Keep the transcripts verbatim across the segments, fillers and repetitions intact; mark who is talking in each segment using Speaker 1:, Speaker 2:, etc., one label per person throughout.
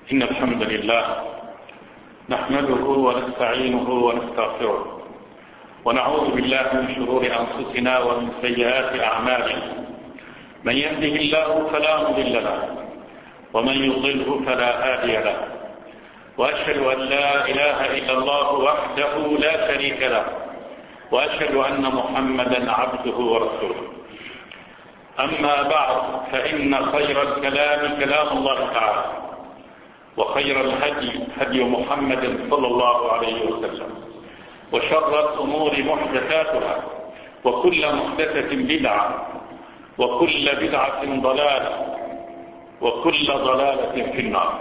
Speaker 1: إن الحمد لله نحمده ونستعينه ونستغفره ونعوذ بالله من شرور أنفسنا ومن سيئات أعمالنا. من يهده الله فلا مضل له ومن يضله فلا هادي له، وأشهد أن لا إله إلا الله وحده لا شريك له، وأشهد أن محمدا عبده ورسوله. أما بعد، فإن خير الكلام كلام الله تعالى، وخير الهدي هدي محمد صلى الله عليه وسلم، وشر الأمور محدثاتها، وكل محدثة بدعة، وكل بدعة ضلالة، وكل ضلالة في النار.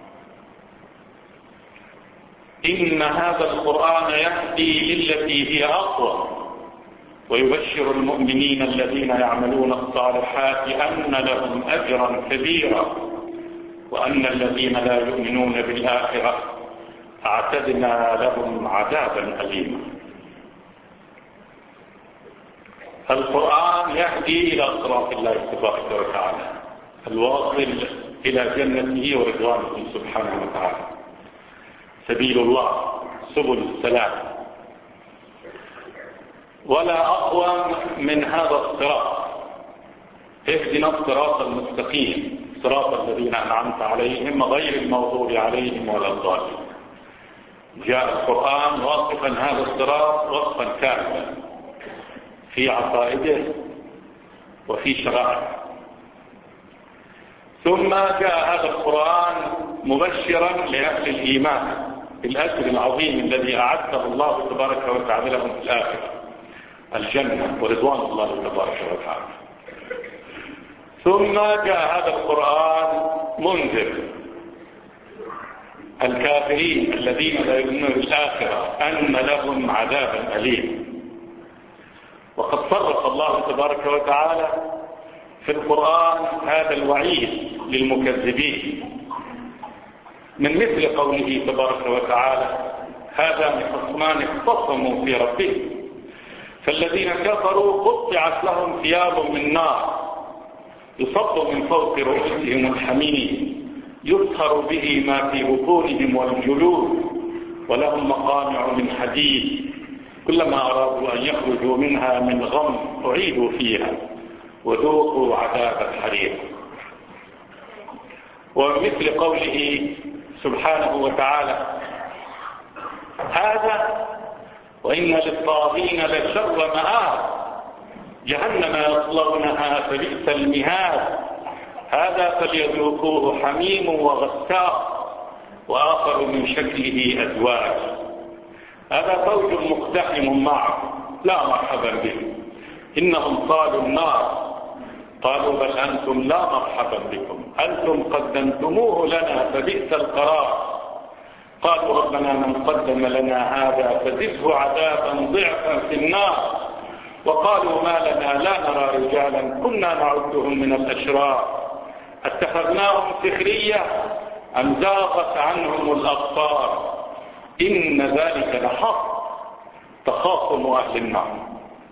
Speaker 1: إن هذا القرآن يهدي للتي هي أقوى، ويبشر المؤمنين الذين يعملون الصالحات أن لهم أجرا كبيرا، وأن الذين لا يؤمنون بالآخرة أعتدنا لهم عذابا أليما. القرآن يهدي إلى صراط الله تبارك وتعالى الواصل إلى جنته ورضوانه سبحانه وتعالى، سبيل الله، سبل السلام. ولا أقوى من هذا الصراط. اهدنا الصراط المستقيم، صراط الذين أنعمت عليهم غير المغضوب عليهم ولا الضالين. جاء القرآن واصفا هذا الصراط وصفا كاملا في عقائده وفي شرائعه. ثم جاء هذا القرآن مبشرا لأهل الإيمان بالأجر العظيم الذي أعده الله تبارك وتعالى لهم في الآخرة، الجنة ورضوان الله تبارك وتعالى. ثم جاء هذا القرآن منذر الكافرين الذين لا يؤمنون بالآخرة أن لهم عذابا أليما. وقد صرف الله تبارك وتعالى في القرآن هذا الوعيد للمكذبين، من مثل قوله تبارك وتعالى: هذان خصمان اختصموا في ربهم فالذين كفروا قطعت لهم ثياب من نار يصب من فوق رؤوسهم الحميم يظهر به ما في بطونهم والجلود ولهم مقامع من حديد كلما أرادوا أن يخرجوا منها من غم أعيدوا فيها وذوقوا عذاب الحريق. ومثل قوله سبحانه وتعالى: هذا وإن للطاغين لشر مآب جهنم يصلونها فبئس المهاد هذا فليذوقوه حميم وغساق وآخر من شكله أزواج. هذا فوج مقتحم معه لا مرحبا بهم إنهم صالوا النار قالوا بل أنتم لا مرحبا بكم أنتم قدمتموه لنا فبئس القرار قالوا ربنا من قدم لنا هذا فزده عذابا ضعفا في النار وقالوا ما لنا لا نرى رجالا كنا نعدهم من الأشرار اتخذناهم سخرية أم زاغت عنهم الأبصار إن ذلك لحق تخاصم أهل النار.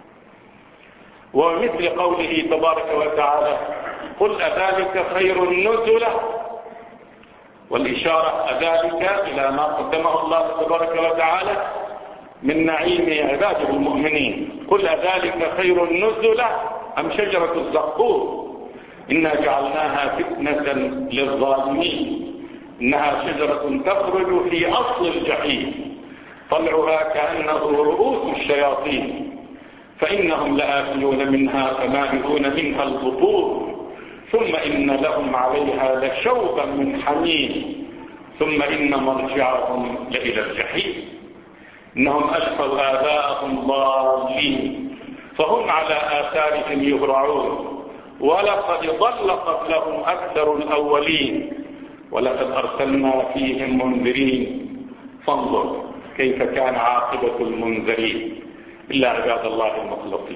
Speaker 1: ومثل قوله تبارك وتعالى: قل أذلك خير نزلا، والإشارة أذلك إلى ما قدمه الله تبارك وتعالى من نعيم عباده المؤمنين. قل أذلك خير نزلا أم شجرة الزقوم إنا جعلناها فتنة للظالمين إنها شجرة تخرج في أصل الجحيم طلعها كأنه رؤوس الشياطين فإنهم لآكلون منها فمالئون منها البطون ثم إن لهم عليها لشوبا من حميم ثم إن مرجعهم لإلى الجحيم إنهم ألفوا آباءهم ضالين فهم على آثارهم يهرعون ولقد ضل قبلهم أكثر الأولين ولقد أرسلنا فيهم منذرين فانظر كيف كان عاقبة المنذرين إلا عباد الله المخلصين.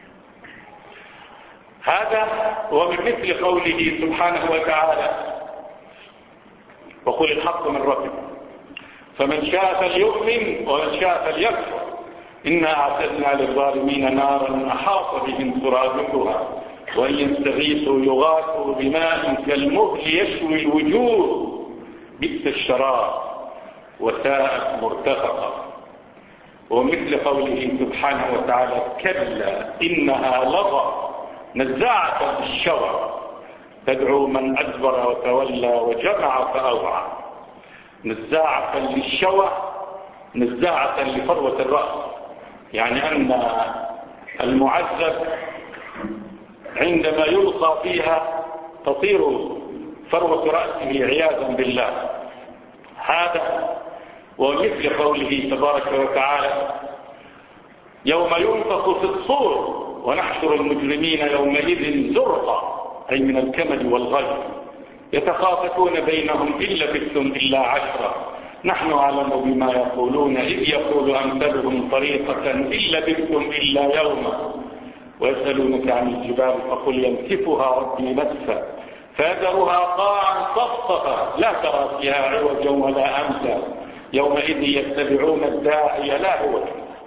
Speaker 1: هذا ومن مثل قوله سبحانه وتعالى: وقل الحق من ربكم فمن شاء فليؤمن ومن شاء فليكفر إنا أعتدنا للظالمين نارا أحاط بهم سرادقها وإن يستغيثوا يغاثوا بماء كالمهل يشوي الوجوه بئس الشراب وساءت مرتفقة. ومثل قوله سبحانه وتعالى كلا إنها لظى نزاعة بالشوى تدعو من أدبر وتولى وجمع فأوعى. نزاعة للشوى نزاعة لفروة الرأس، يعني أن المعذب عندما يلقى فيها تطير فروة رأسه عياذا بالله. هذا ومثل قوله تبارك وتعالى يوم ينفخ في الصور ونحشر المجرمين يومئذ زرقا، أي من الكمد والغي، يتخافتون بينهم إن لبثتم إلا عشرا نحن أعلم بما يقولون إذ يقول أمثلهم طريقة إن لبثتم إلا يوما ويسألونك عن الجبال فقل ينسفها ربي نسفا فيذرها قاعا صفصفا لا ترى فيها عوجا ولا أمتا يومئذ يتبعون الداعي لا عوج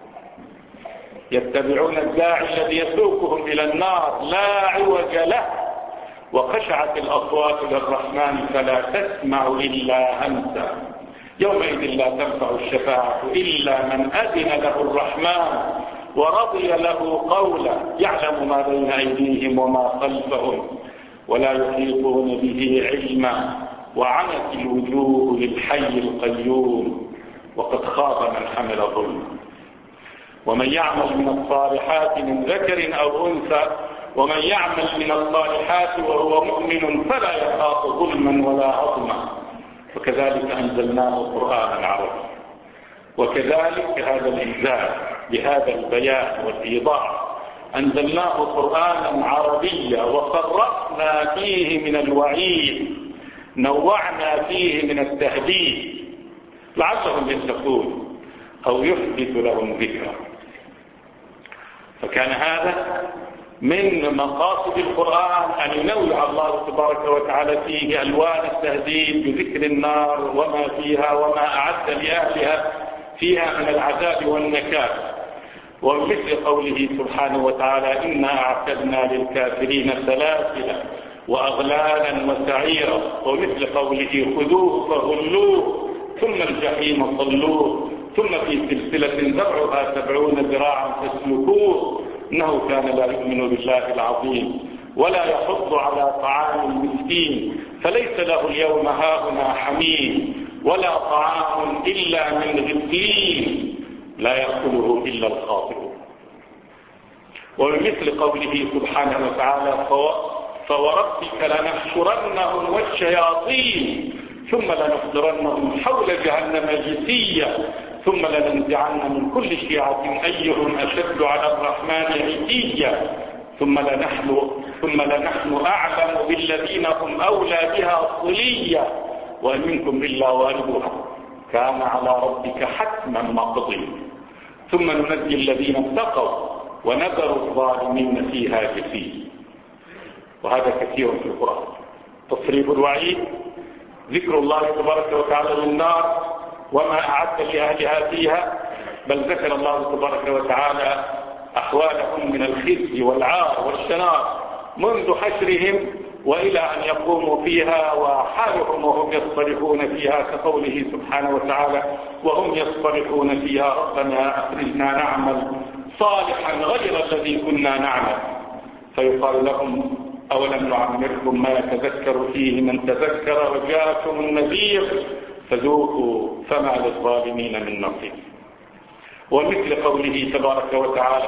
Speaker 1: يتبعون الداعي الذي يسوقهم إلى النار لا عوج له وخشعت الأصوات للرحمن فلا تسمع إلا همسا يومئذ لا تنفع الشفاعة إلا من أذن له الرحمن ورضي له قولا يعلم ما بين أيديهم وما خلفهم ولا يحيطون به علما وعنت الوجوه للحي القيوم وقد خاب من حمل ظلما. ومن يعمل من الصالحات من ذكر أو أنثى ومن يعمل من الصالحات وهو مؤمن فلا يخاف ظلما ولا هضما وكذلك أنزلناه قرآنا عربيا. وكذلك هذا الإنزال بهذا البيان والإيضاح أنزلناه قرآنا عربيا وفرقنا فيه من الوعيد نوعنا فيه من التهديد لعلهم يتقون أو يحدث لهم ذكرا. فكان هذا من مقاصد القرآن أن ينوع الله تبارك وتعالى فيه ألوان التهديد بذكر النار وما فيها وما أعد لأهلها فيها من العذاب والنكال. ومثل قوله سبحانه وتعالى إنا أعتدنا للكافرين سلاسل وأغلالا وسعيرا. ومثل قوله خذوه فغلوه ثم الجحيم صلوه ثم في سلسلة ذرعها سبعون ذراعا فاسلكوه إنه كان لا يؤمن بالله العظيم ولا يحض على طعام المسكين فليس له اليوم هاهنا حميم ولا طعام إلا من غسلين لا يأكله إلا الخاطئون. ومثل قوله سبحانه وتعالى فوربك لنحشرنهم والشياطين ثم لنحضرنهم حول جهنم جثيا ثم لننزعن من كل شيعة أيهم أشد على الرحمن عتيا ثم لنحن ثم لنحن أعلم بالذين هم أولى بها صليا وإن منكم إلا واردها كان على ربك حتما مقضيا ثم ننجي الذين اتقوا ونذر الظالمين فيها جثيا. وهذا كثير في القرآن تصريف الوعيد ذكر الله تبارك وتعالى للنار وما أعد لأهلها فيها بل ذكر الله تبارك وتعالى أحوالهم من الخزي والعار والشنار منذ حشرهم وإلى أن يقوموا فيها وحالهم وهم يصطرخون فيها كقوله سبحانه وتعالى وهم يصطرخون فيها ربنا أخرجنا نعمل صالحا غير الذي كنا نعمل فيقال لهم أولم نعمركم ما يتذكر فيه من تذكر وجاءكم النذير فذوقوا فما للظالمين من نصير. ومثل قوله تبارك وتعالى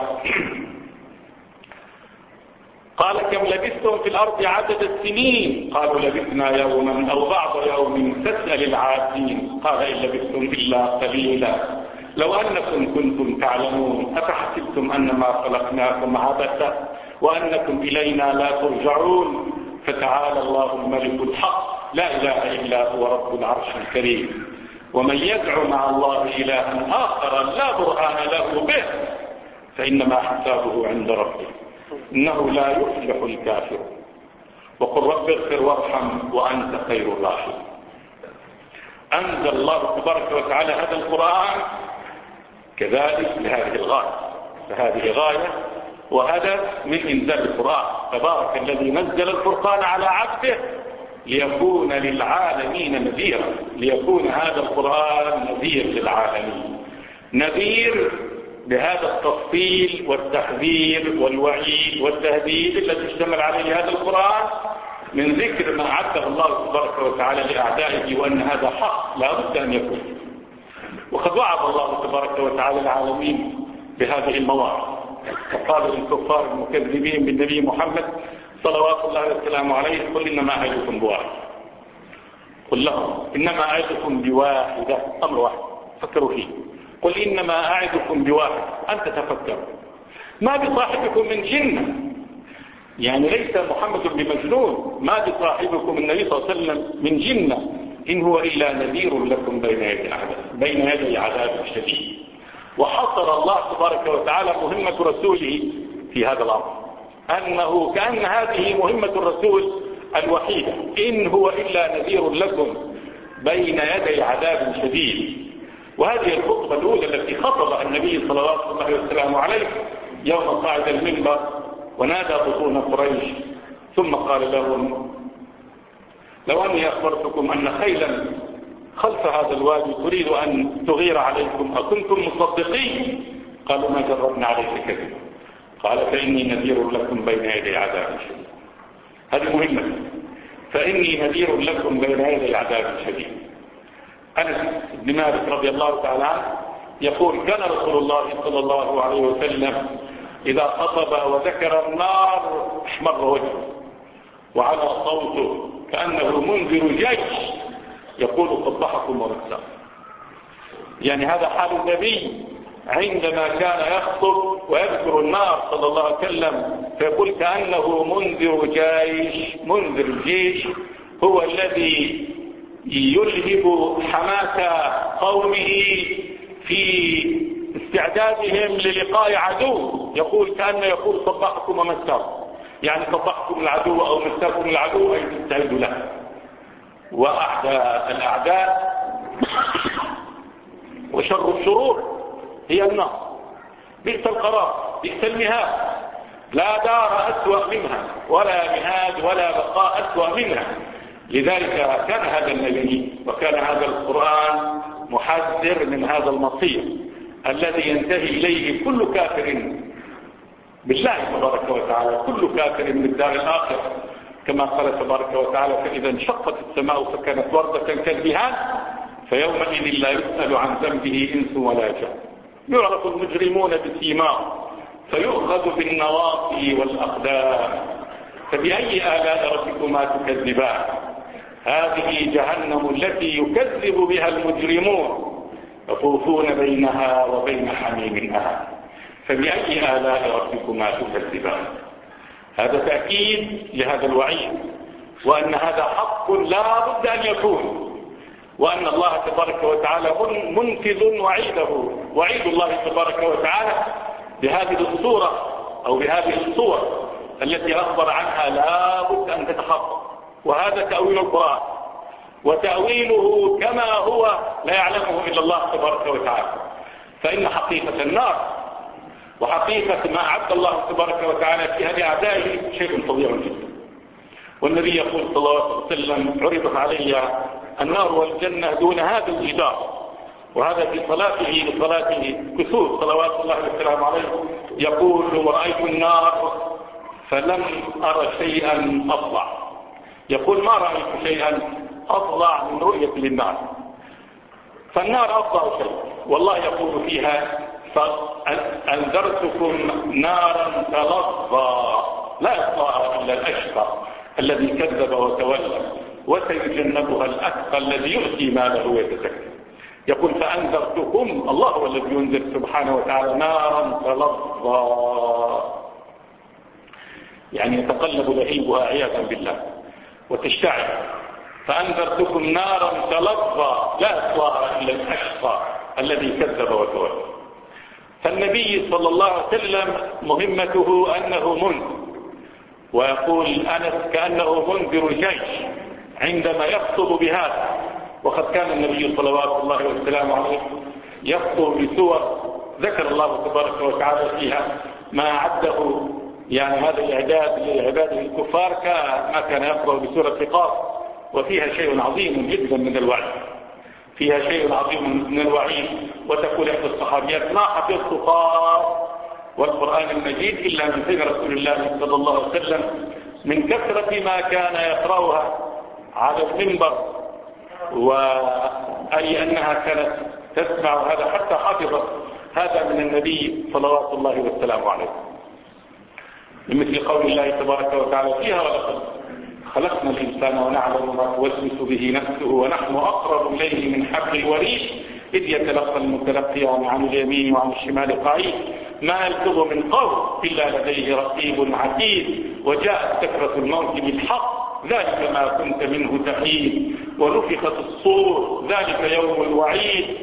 Speaker 1: قال كم لبثتم في الأرض عدد السنين قالوا لبثنا يوما أو بعض يوم فاسأل العادين قال إن لبثتم إلا قليلا لو أنكم كنتم تعلمون أفحسبتم أنما خلقناكم عبثا وأنكم إلينا لا ترجعون فتعالى الله الملك الحق لا إله إلا هو رب العرش الكريم. ومن يدعو مع الله إلها آخر لا برهان له به فإنما حسابه عند ربه إنه لا يفلح الكافر. وقل رب اغفر وارحم وأنت خير الراحمين. أنزل الله تبارك وتعالى هذا القرآن كذلك لهذه الغاية فهذه غاية وهدف من إنزال القرآن. تبارك الذي نزل الفرقان على عبده ليكون للعالمين نذيرا، ليكون هذا القرآن نذير للعالمين، نذير بهذا التفصيل والتحذير والوعيد والتهديد الذي اشتمل عليه هذا القرآن من ذكر ما أعده الله تبارك وتعالى لأعدائه، وأن هذا حق لا بد أن يكون. وقد وعد الله تبارك وتعالى العالمين بهذه المواعظ، فقال للكفار المكذبين بالنبي محمد صلوات الله وسلامه عليه: قل إنما أعدكم بواحد. قل لهم إنما أعدكم بواحدة، أمر واحد فكروا فيه. قل إنما أعدكم بواحد، أنت تفكر، ما بصاحبكم من جنة، يعني ليس محمد بمجنون، ما بصاحبكم النبي صلى الله عليه وسلم من جنة، إن هو إلا نذير لكم بين يدي عذاب بين يدي عذاب شديد. وحصر الله تبارك وتعالى مهمة رسوله في هذا الأمر، أنه كأن هذه مهمة الرسول الوحيدة، إن هو إلا نذير لكم بين يدي عذاب شديد. وهذه الخطبة الأولى التي خطبها النبي صلوات الله وسلامه عليه يوم صعد المنبر ونادى بطون قريش، ثم قال لهم: لو أني أخبرتكم أن خيلا خلف هذا الوادي تريد أن تغير عليكم أكنتم مصدقين؟ قالوا: ما جربنا عليك كذبا. قال: فإني نذير لكم بين يدي عذاب شديد. هذه مهمة، فإني نذير لكم بين يدي عذاب شديد. أنس بن مالك رضي الله تعالى عنه يقول: كان رسول الله صلى الله عليه وسلم إذا خطب وذكر النار احمر وجهه وعلى صوته كأنه منذر جيش يقول: صبحكم ورسلكم. يعني هذا حال النبي عندما كان يخطب ويذكر النار صلى الله عليه وسلم، فيقول كأنه منذر جيش. منذر الجيش هو الذي يلهب حماس قومه في استعدادهم للقاء عدو، يقول كأنه يقول: صبحكم ومساكم، يعني صبحكم العدو أو مساكم العدو، أي تستعدوا له. وأعداء الأعداء وشر الشرور هي النار. بئس القرار، بئس المهاد، لا دار أسوأ منها ولا مهاد ولا بقاء أسوأ منها. لذلك كان هذا النبي وكان هذا القرآن محذر من هذا المصير الذي ينتهي إليه كل كافر بالله تبارك وتعالى، كل كافر بالدار الآخرة، كما قال تبارك وتعالى: فإذا انشقت السماء فكانت وردة كالدهان فيومئذ لا يسأل عن ذنبه إنس ولا جان، يعرف المجرمون بسيماهم فيؤخذ بالنواصي والأقدام. فبأي آلاء ربكما تكذبان؟ هذه جهنم التي يكذب بها المجرمون يطوفون بينها وبين حميم آن. فبأي آلاء ربكما تكذبان؟ هذا تأكيد لهذا الوعيد، وأن هذا حق لا بد أن يكون، وأن الله تبارك وتعالى منفذ وعيده. وعيد الله تبارك وتعالى بهذه الصورة أو بهذه الصور التي أخبر عنها لا بد أن تتحقق. وهذا تأويل القرآن، وتأويله كما هو لا يعلمه إلا الله تبارك وتعالى. فإن حقيقة النار وحقيقة ما أعد الله تبارك وتعالى فيها لأعدائه شيء طبيعي جدا. والنبي يقول صلى الله عليه وسلم: عرضت علي النار والجنة دون هذا الجدار. وهذا في صلاته لصلاته كسوف صلوات الله وسلامه عليه يقول: ورأيت النار فلم أرى شيئا أفظع. يقول: ما رأيت شيئا أفظع من رؤية للنار. فالنار أفظع شيء، والله يقول فيها: فأنذرتكم نارا تلظى لا يصلاها إلا الأشقى الذي كذب وتولى وسيجنبها الأتقى الذي يؤتي ماله ويتزكى. يقول: فأنذرتكم، الله هو الذي ينذر سبحانه وتعالى، نارا تلظى، يعني يتقلب لهيبها عياذا بالله وتشتعل. فأنذرتكم نارا تلظى لا يصلاها إلا الأشقى الذي كذب وتولى. فالنبي صلى الله عليه وسلم مهمته أنه منذر، ويقول أنس كأنه منذر جيش عندما يخطب بهذا. وقد كان النبي صلوات الله وسلامه عليه يخطب بسور ذكر الله تبارك وتعالى فيها ما عده، يعني هذا الإعداد لعباده الكفار، كما كان يقرأ بسورة قاف وفيها شيء عظيم جدا من الوعد، فيها شيء عظيم من الوعيد. وتقول إحدى الصحابيات: ما حفظت قاف والقرآن المجيد إلا من فم رسول الله صلى الله عليه وسلم من كثرة ما كان يقرأها على المنبر، وأي أنها كانت تسمع هذا حتى حفظت هذا من النبي صلوات الله والسلام عليه. بمثل قول الله تبارك وتعالى فيها: ولقد خلقنا الإنسان ونعلم ما توسوس به نفسه ونحن أقرب إليه من حبل الوريد إذ يتلقى المتلقيان عن اليمين وعن الشمال قعيد ما يلفظ من قول إلا لديه رقيب عتيد وجاءت سكرة الموت بالحق ذلك ما كنت منه تحيد ونفخت الصور ذلك يوم الوعيد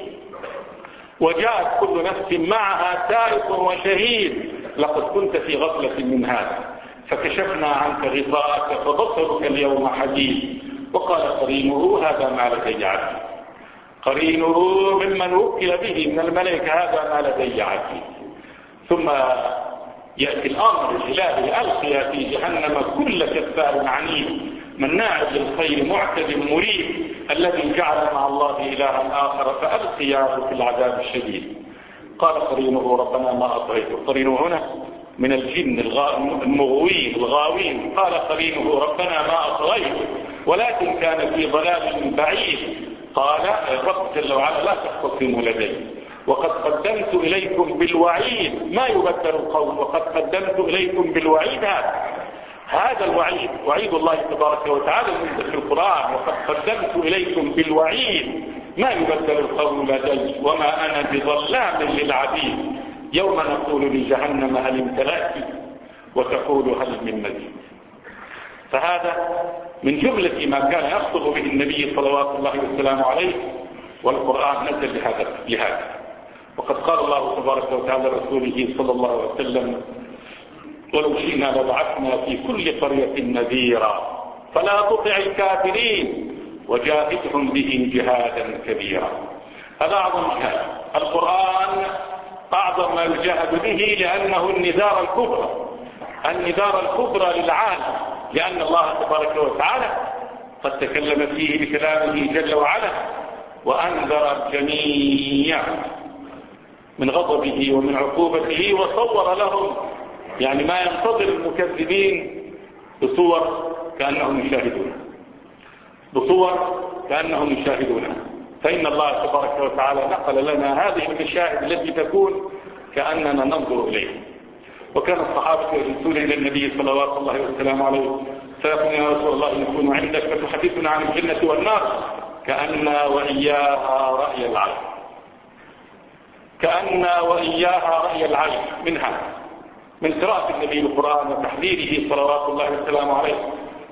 Speaker 1: وجاءت كل نفس معها سائق وشهيد لقد كنت في غفلة من هذا فكشفنا عنك غطاءك فبصرك اليوم حديد. وقال قرينه: هذا ما لدي عتيد. قرينه ممن وكل به من الملائكة: هذا ما لدي عتيد. ثم يأتي الأمر الإلهي: ألقي في جهنم كل كفار عنيد مناع للخير معتد مريب الذي جعل مع الله إلها آخر فألقياه في العذاب الشديد. قال قرينه: ربنا ما أطغيته. قرينه هنا من الجن المغوين الغاوين. قال قرينه: ربنا ما أطغيته ولكن كان في ضلال بعيد. قال الرب جل وعلا: لا تختصموا لدي وقد قدمت إليكم بالوعيد ما يبدل القول وقد قدمت إليكم بالوعيد. هذا هذا الوعيد وعيد الله تبارك وتعالى في القرآن: وقد قدمت إليكم بالوعيد ما يبدل القول لدي وما أنا بظلام للعبيد. يوم نقول لجهنم هل امتلأت وتقول هل من مزيد. فهذا من جملة ما كان يخطب به النبي صلوات الله والسلام عليه، والقرآن نزل لهذا. وقد قال الله تبارك وتعالى رسوله صلى الله عليه وسلم: ولو شئنا لبعثنا في كل قرية نذيرا فلا تطع الكافرين وجاهدهم به جهادا كبيرا. هذا أعظم جهاد. القرآن أعظم ما يجاهد به لأنه النذار الكبرى النذار الكبرى للعالم، لأن الله تبارك وتعالى قد تكلم فيه بكلامه جل وعلا وأنذر الجميع من غضبه ومن عقوبته وصور لهم يعني ما ينتظر المكذبين بصور كأنهم يشاهدون بصور كأنهم يشاهدونها. فإن الله تبارك وتعالى نقل لنا هذه المشاهد التي تكون كأننا ننظر إليها. وكان الصحابة يجلسون إلى النبي صلوات الله وسلامه عليه فيقول: يا رسول الله نكون عندك فتحدثنا عن الجنة والنار كأن وإياها رأي العين كأن وإياها رأي العين منها من قراءة النبي القرآن وتحذيره صلوات الله وسلامه عليه.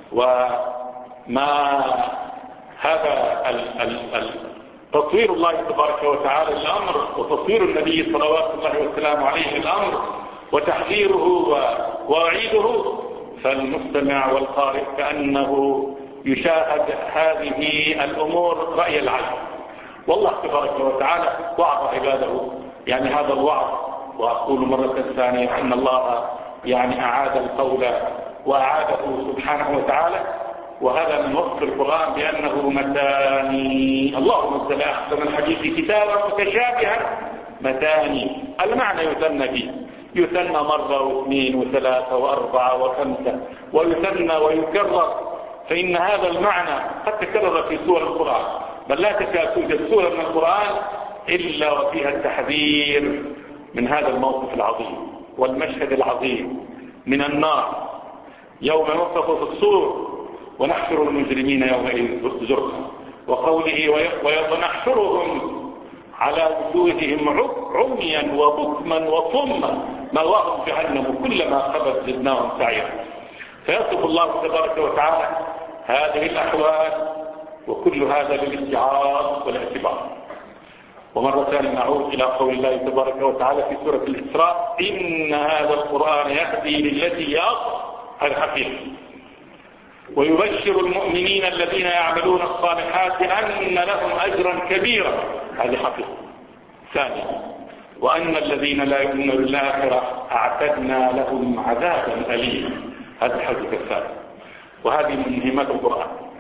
Speaker 1: وما هذا ال ال ال تصوير الله تبارك وتعالى الأمر وتصوير النبي صلوات الله وسلامه عليه الأمر وتحذيره ووعيده، فالمستمع والقارئ كأنه يشاهد هذه الأمور رأي العين. والله تبارك وتعالى وعظ عباده يعني هذا الوعظ. وأقول مرة ثانية أن الله يعني أعاد القول وأعاده سبحانه وتعالى، وهذا من وصف القرآن بأنه مثاني. الله نزل أحسن الحديث كتابا متشابها مثاني. المعنى يثنى فيه يثنى مرة واثنين وثلاثة وأربعة وخمسة ويثنى ويكرر، فإن هذا المعنى قد تكرر في سور القرآن، بل لا تكاد توجد سورة من القرآن إلا وفيها التحذير من هذا الموقف العظيم والمشهد العظيم من النار يوم ينفخ في الصور ونحشر المجرمين يومئذ زرقا، وقوله ونحشرهم على وجوههم عميا وبكما وصما مأواهم جهنم كلما خبت زدناهم سعيرا. فيصف الله تبارك وتعالى هذه الأحوال وكل هذا للاستيعاب والاعتبار. ومرة ثانية نعود إلى قول الله تبارك وتعالى في سورة الإسراء: إن هذا القرآن يهدي للتي هي أقوم. هذا حقيقي. ويبشر المؤمنين الذين يعملون الصالحات أن لهم أجرا كبيرا. هذه حقيقة. ثانيا: وأن الذين لا يؤمنون بالآخرة أعتدنا لهم عذابا أليما. هذا حقيقة ثانية. وهذه من مهمات القرآن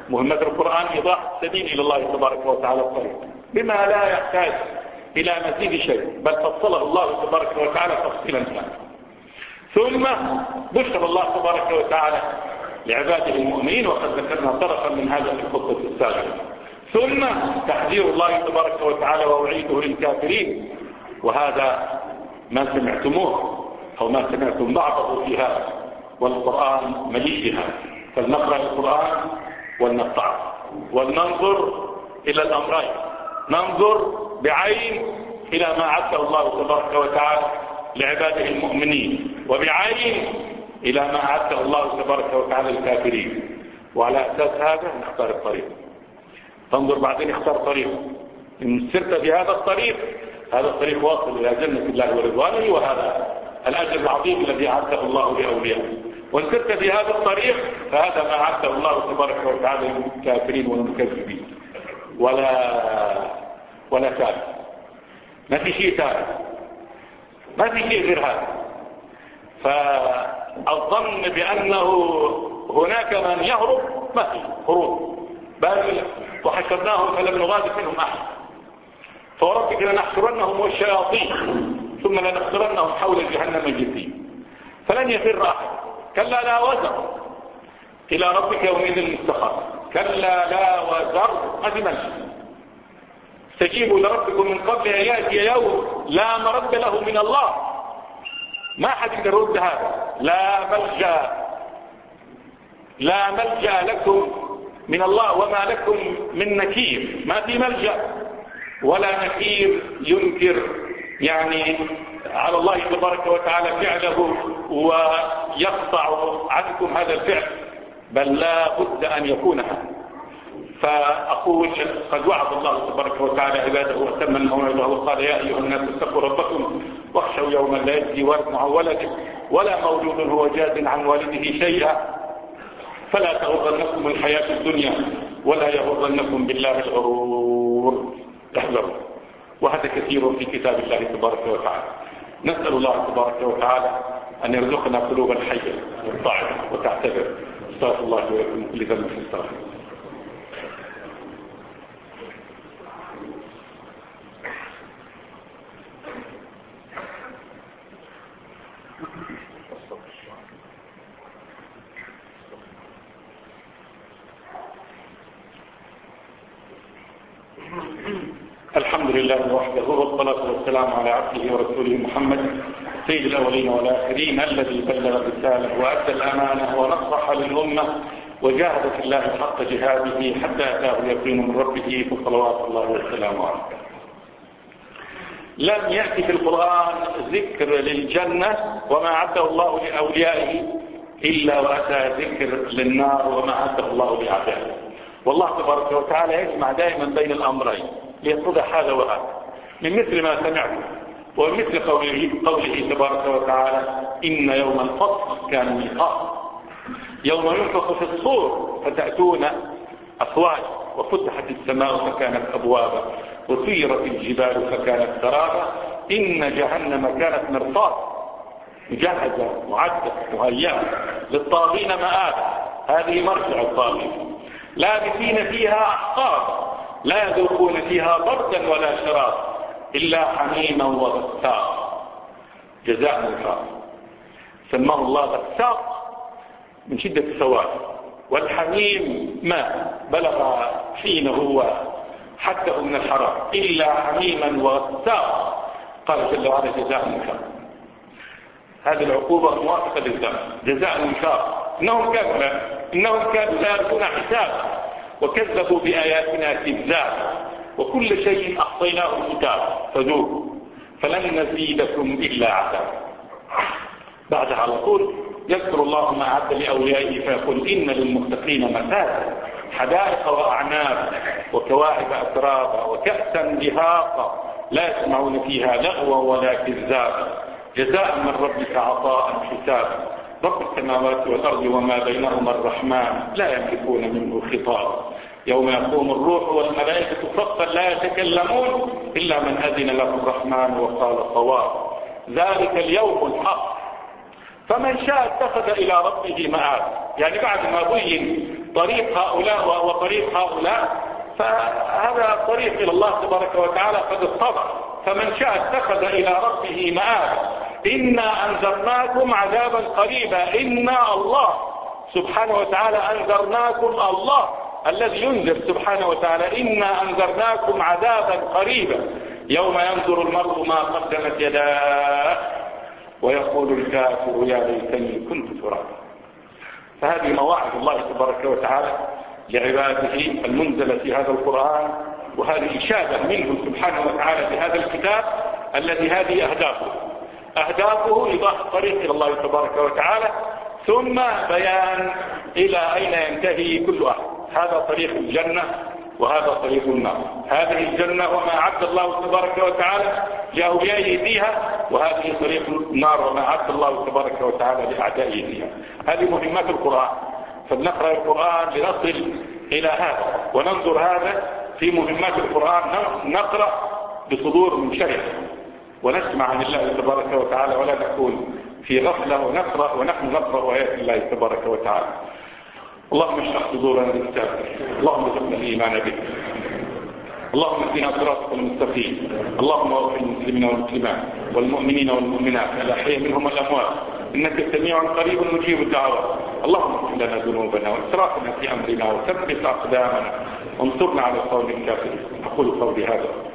Speaker 1: مهمة القرآن إيضاح السبيل إلى الله تبارك وتعالى الطريق بما لا يحتاج إلى مزيد شيء، بل فصله الله تبارك وتعالى تفصيلا كاملا. ثم بشر الله تبارك وتعالى لعباده المؤمنين، وقد ذكرنا طرفا من هذا في الخطبة السابقة. ثم تحذير الله تبارك وتعالى ووعيده للكافرين، وهذا ما سمعتموه أو ما سمعتم بعضه في هذا، والقرآن مليء بها. فلنقرأ القرآن ولنطعم ولننظر إلى الأمرين، ننظر بعين إلى ما عده الله تبارك وتعالى لعباده المؤمنين، وبعين إلى ما عده الله تبارك وتعالى للكافرين، وعلى أساس هذا نختار الطريق. تنظر بعدين اختار طريق، إن سرت بهذا الطريق هذا الطريق واصل إلى جنة الله ورضوانه، وهذا الأجر العظيم الذي عده الله لأوليائه. وإن سرت بهذا الطريق فهذا ما عده الله تبارك وتعالى للكافرين والمكذبين، ولا ولا ثالث، ما في شيء ثالث، ما في شيء غير هذا. فالظن بأنه هناك من يهرب، ما في هروب، بل وحشرناهم فلم نغادر منهم أحد. فوربك لنحشرنهم والشياطين ثم لنحشرنهم حول جهنم جثيا فلن يفر أحد. كلا لا وزر إلى ربك يومئذ المستقر، كلا لا وزر، ما في ملجأ. استجيبوا لربكم من قبل أن يأتي يوم لا مرد له من الله، ما حد يرد هذا. لا ملجأ، لا ملجأ لكم من الله وما لكم من نكير، ما في ملجأ ولا نكير ينكر يعني على الله تبارك وتعالى فعله ويقطع عنكم هذا الفعل، بل لا بد أن يكون هذا. فأقول قد وعد الله تبارك وتعالى عباده وتم الموعظة وقال يا أيها الناس اتقوا ربكم واخشوا يوما لا يجزي والد عن ولده ولا مولود هو جاز عن والده شيئا فلا تغرنكم الحياة الدنيا ولا يغرنكم بالله الغرور. احذروا. وهذا كثير في كتاب الله تبارك وتعالى. نسأل الله تبارك وتعالى أن يرزقنا قلوبا حية وطاعة وتعتبر. استغفر الله ولكم كل ذنب فاستغفروه. الحمد لله وحده والصلاة والسلام على عبده ورسوله محمد سيد الأولين والآخرين الذي بلغ الرسالة وأدى الأمانة ونصح للأمة وجاهد في الله حق جهاده حتى أتاه اليقين من ربه فصلوات الله وسلامه عليه. لم يأتي في القرآن ذكر للجنة وما عده الله لأوليائه إلا وأتى ذكر للنار وما عده الله لأعدائه. والله تبارك وتعالى يجمع دائما بين الأمرين ليتضح هذا وهذا، من مثل ما سمعت ومثل قوله, قوله تبارك وتعالى إن يوم الفصل كان ميقات، يوم ينفخ في الصور فتأتون أفواج وفتحت السماء فكانت أبوابا وسيرت الجبال فكانت سرابا إن جهنم كانت مرصاد مجهزة معدة مهيئة للطاغين مآبا. هذه مرجع الطاغين لابثين فيها أحقابا لا يذوقون فيها بردا ولا شراب إلا حميما وغساقا جزاء وفاق. سماه الله غساق من شدة السواد، والحميم ماء بلغ حينه حده من الحرام إلا حميما وغساقا. قال جل وعلا جزاء وفاق. هذه العقوبة موافقة للزمن، جزاء وفاق. إنهم كانوا إنهم كانوا لا يرجون حسابا وكذبوا بآياتنا كذابا وكل شيء أحصيناه كتابا فذوقوا فلن نزيدكم إلا عذابا. بعد على طول يذكر الله ما أعد لأوليائه فيقول إن للمتقين مفازا حدائق وأعناب وكواعب أترابا وكأسا دهاقا لا يسمعون فيها لغوا ولا كذابا جزاء من ربك عطاء حسابا. رب السماوات والأرض وما بينهما الرحمن لا يملكون منه خطابا. يوم يقوم الروح والملائكة صفا لا يتكلمون إلا من أذن له الرحمن وقال صواب. ذلك اليوم الحق فمن شاء اتخذ إلى ربه مآب. يعني بعد ما بين طريق هؤلاء وهو طريق هؤلاء، فهذا طريق إلى الله تبارك وتعالى قد اتضح. فمن شاء اتخذ إلى ربه مآبا. إنا أنذرناكم عذابا قريبا. إنا الله سبحانه وتعالى أنذرناكم، الله الذي ينذر سبحانه وتعالى. إنا أنذرناكم عذابا قريبا يوم ينظر المرء ما قدمت يداه ويقول الكافر يا ليتني كنت ترابا. فهذه مواعظ الله تبارك وتعالى لعباده المنزلة في هذا القرآن، وهذه إشادة منه سبحانه وتعالى بهذا الكتاب الذي هذه أهدافه أهدافه إيضاح الطريق إلى الله تبارك وتعالى، ثم بيان إلى أين ينتهي كل أحد. هذا طريق الجنة وهذا طريق النار. هذه الجنة وما أعد الله تبارك وتعالى لأوليائه فيها، وهذه طريق النار وما أعد الله تبارك وتعالى لأعدائه فيها. هذه مهمات القرآن، فلنقرأ القرآن لنصل إلى هذا وننظر هذا في مهمات القرآن. نقرأ بصدور منشرحة ونسمع عن الله تبارك وتعالى ولا نكون في غفلة، ونقرأ ونحن نقرأ آيات الله تبارك وتعالى. اللهم اشرح صدورنا لكتابك، اللهم ارزقنا الإيمان بك، اللهم اهدنا صراطك المستقيم، اللهم اغفر للمسلمين والمسلمات والمؤمنين والمؤمنات الأحياء منهم والأموات، إنك سميع قريب مجيب الدعوات. اللهم اغفر لنا ذنوبنا وإسرافنا في أمرنا وثبت أقدامنا وانصرنا على القوم الكافرين. أقول قولي هذا